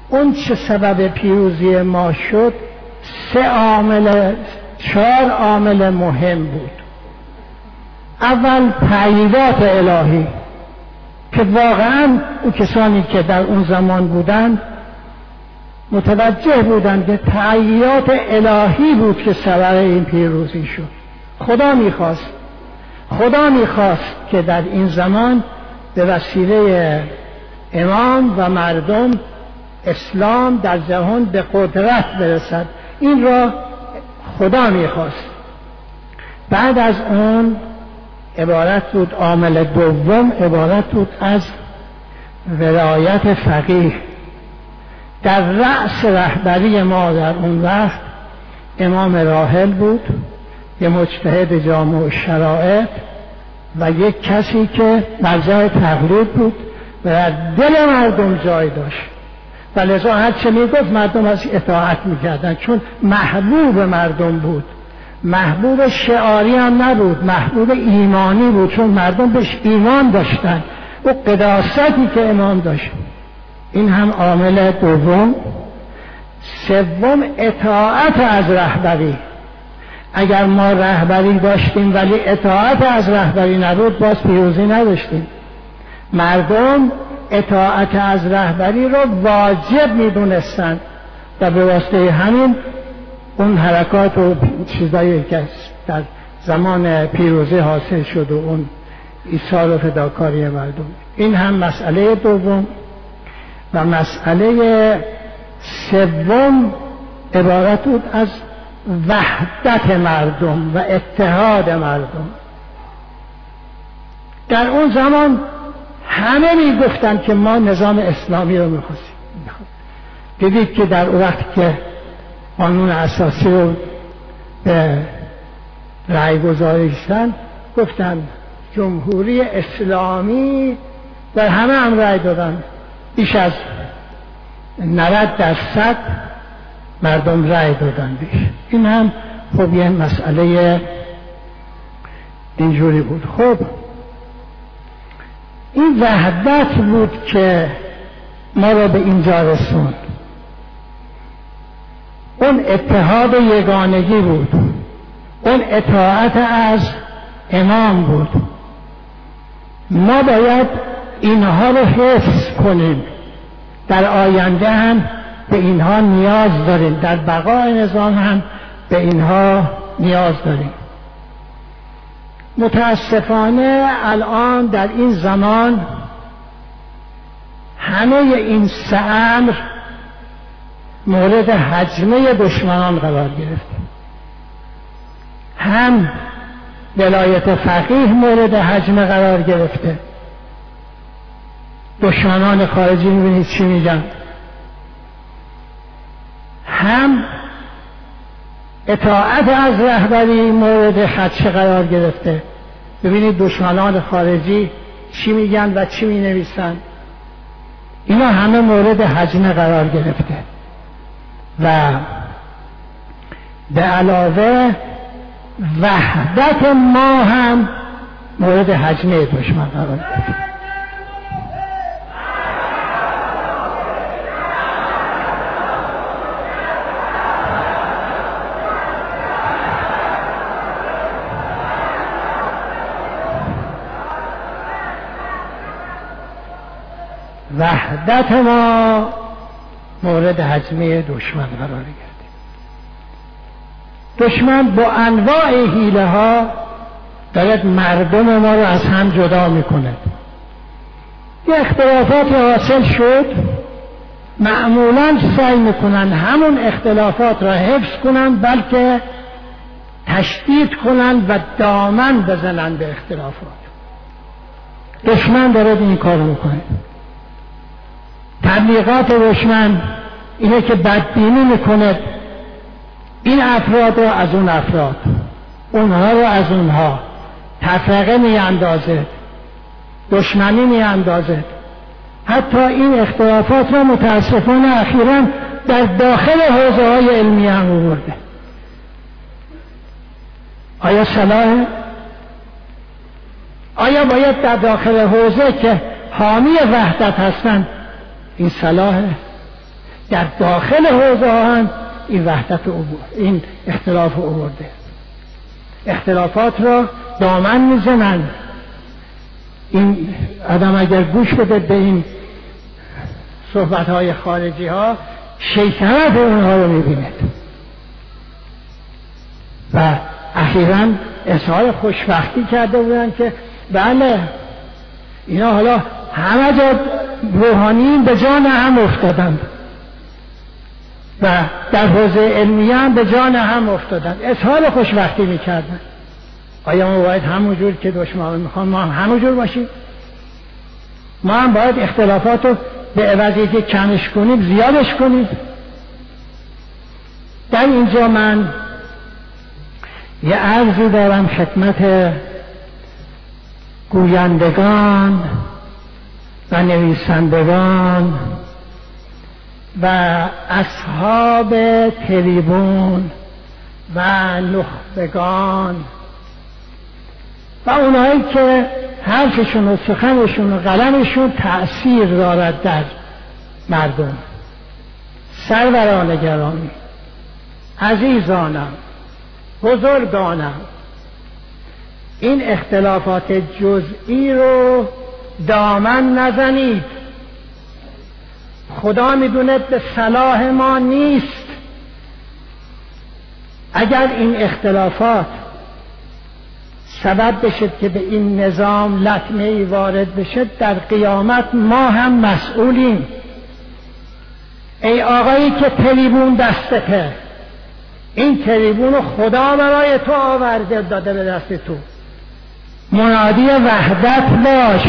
اون چه سبب پیروزی ما شد 4 عامل مهم بود. اول تأییدات الهی که واقعا اون کسانی که در اون زمان بودند متوجه بودند که تأییدات الهی بود که سبب این پیروزی شد. خدا میخواست که در این زمان به وسیله امام و مردم اسلام در جهان به قدرت برسد. این را خدا میخواست. بعد از اون عبارت بود، عامل دوم عبارت بود از ولایت فقیه. در رأس رهبری ما در اون وقت امام راحل بود، یه مجتهد جامع الشرائع و یک کسی که مرجع تقلید بود و در دل مردم جای داشت و لذا هر چه میگفت مردم از اطاعت میکردن، چون محبوب مردم بود. محبوب شعاری هم نبود، محبوب ایمانی بود، چون مردم بهش ایمان داشتن و قداستی که امام داشت. این هم عامل دوم. سوم اطاعت از رهبری. اگر ما رهبری داشتیم ولی اطاعت از رهبری نبود باز پیروزی نداشتیم. مردم اطاعت از رهبری را واجب میدونستند و به واسطه همین اون حرکات و چیزایی که در زمان پیروزی حاصل شد و اون ایثار و فداکاری مردم. این هم مسئله دوم. و مسئله سوم عبارت بود از وحدت مردم و اتحاد مردم. در اون زمان همه میگفتن که ما نظام اسلامی رو میخواستیم. دیدید که در اون وقت که قانون اساسی رو به رأی گذاری شدن گفتن جمهوری اسلامی، در همه هم رأی دادن. بیش از 90% مردم رأی دادن بیش. این هم خب یه مسئله اینجوری بود. خب این وحدت بود که ما را به اینجا رسوند. اون اتحاد یگانگی بود، اون اطاعت از امام بود. ما باید اینها رو حفظ کنیم. در آینده هم به اینها نیاز داریم، در بقای نظام هم به اینها نیاز داریم. متاسفانه الان در این زمان همه این سه امر مورد هجمه دشمنان قرار گرفته. هم ولایت فقیه مورد هجمه قرار گرفته. دشمنان خارجی میبینید چی میگن. هم اطاعت از رهبری مورد خدشه قرار گرفته. ببینید دشمنان خارجی چی میگن و چی مینویسن. اینا همه مورد هجمه قرار گرفته و به علاوه وحدت ما هم مورد هجمه دشمن قرار گرفته. وحدت ما مورد هجمه دشمن قرار گرفته. دشمن با انواع حیله ها دارد مردم ما رو از هم جدا میکنه. یه اختلافات حاصل شد، معمولا سعی میکنن همون اختلافات را حفظ کنن، بلکه تشدید کنن و دامن بزنن به اختلافات. دشمن دارد این کار میکنه. تبلیغات دشمن اینه که بدبینی میکنه این افراد رو از اون افراد، اونها رو از اونها، تفرقه میاندازه، دشمنی میاندازه. حتی این اختلافات را متاسفانه اخیراً در داخل حوزه های علمی هم آورده. آیا صلاحه؟ آیا باید در داخل حوزه که حامی وحدت هستند این صلاحه؟ در داخل حوزه هم این وحدت این اختلاف آورده. اختلافات را دامن میزنند. این آدم اگر گوش بده به این صحبت‌های خارجی ها شیطنت اونها رو میبیند و اخیراً اظهار خوشبختی کرده بودن که بله اینا حالا همه جا روحانیین به جان هم افتادند و در حوزه علمیه هم به جان هم افتادند. اظهار خوشبختی میکردن. آیا ما باید همونجور که دشمنان میخوان ما هم همونجور باشیم؟ ما هم باید اختلافات رو به عوضی که کمش کنیم زیادش کنیم؟ در اینجا من یه عرضی دارم خدمت گویندگان و نویسندگان و اصحاب تریبون و نخبگان و اونایی که حرفشون و سخنشون و قلمشون تأثیر دارد در مردم. سروران گرامی، عزیزانم، بزرگانم، این اختلافات جزئی رو دامن نزنید. خدا میدونه به صلاح ما نیست. اگر این اختلافات سبب بشه که به این نظام لطمه‌ای وارد بشه در قیامت ما هم مسئولیم. ای آقایی که تریبون دستته، این تریبون رو خدا برای تو آورده داده به دست تو. منادی وحدت باش،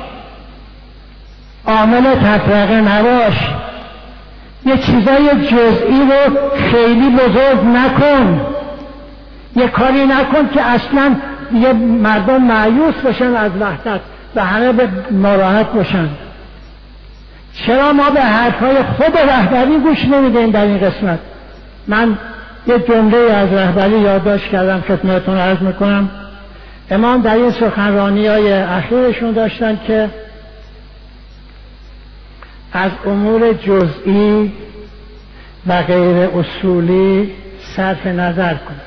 عامل تفرقه نباش. یه چیزای جزئی رو خیلی بزرگ نکن. یه کاری نکن که اصلا یه مردم مایوس بشن از وحدت و همه به ناراحت باشن. چرا ما به حرفهای خود رهبری گوش نمیدیم در این قسمت؟ من یه جمله از رهبری یادداشت کردم خدمتتون عرض میکنم. امام در این سخنرانی‌های اخیرشون داشتن که از امور جزئی و غیر اصولی صرف نظر کنید.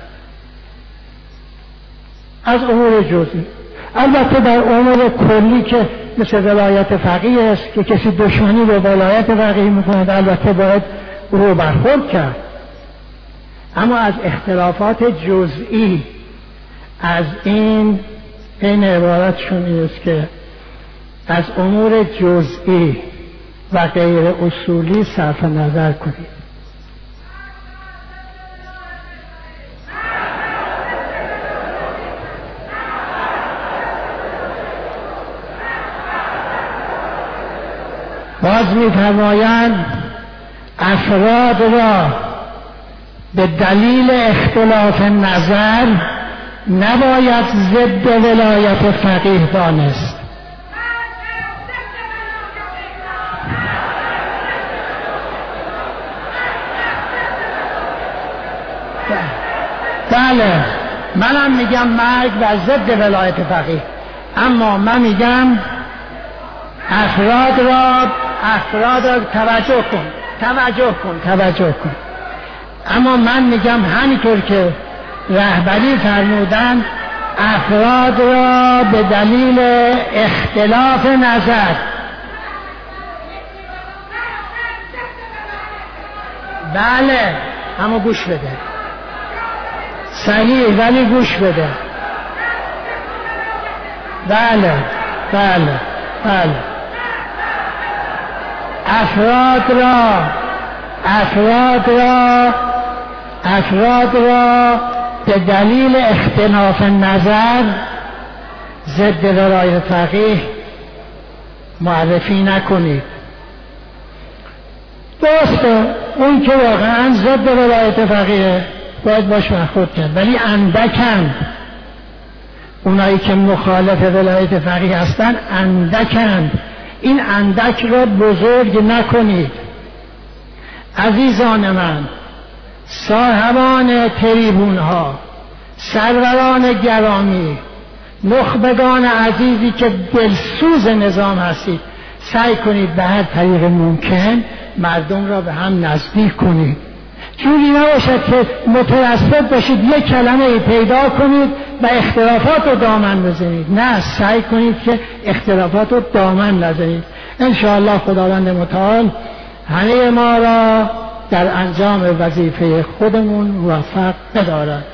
از امور جزئی، البته در امور کلی که مثل ولایت فقیه است که کسی دشمنی به ولایت فقیه میکند البته باید رو برخورد کرد، اما از اختلافات جزئی از این عبارتشون این است که از امور جزئی و غیر اصولی صرف نظر کنید. باز می‌فرمایند افراد را به دلیل اختلاف نظر نباید ضد ولایت فقیه دانست. بله منم میگم مرگ بر ضد ولایت فقیه، اما من میگم افراد را توجه کن. اما من میگم همینطور که رهبری فرمودن افراد را به دلیل اختلاف نظر، بله اما گوش بده، صحیح ولی گوش بده، بله افراد را به دلیل اختلاف نظر ضد ولایت فقیه معرفی نکنید. درسته اون که واقعا ضد ولایت فقیه باید باش برخورد کرد، ولی اندکن اونایی که مخالف ولایت فقیه هستن اندکن. این اندک را بزرگ نکنید. عزیزان من، صاحبان تریبون ها، سروران گرامی، نخبگان عزیزی که دلسوز نظام هستید، سعی کنید به هر طریق ممکن مردم را به هم نزدیک کنید. جوری نباشد که متوسط باشید یک کلمه پیدا کنید و اختلافات رو دامن بزنید. نه، سعی کنید که اختلافات رو دامن نزنید. انشاءالله خداوند متعال همه ما را در انجام وظیفه خودمون موفق بدارد.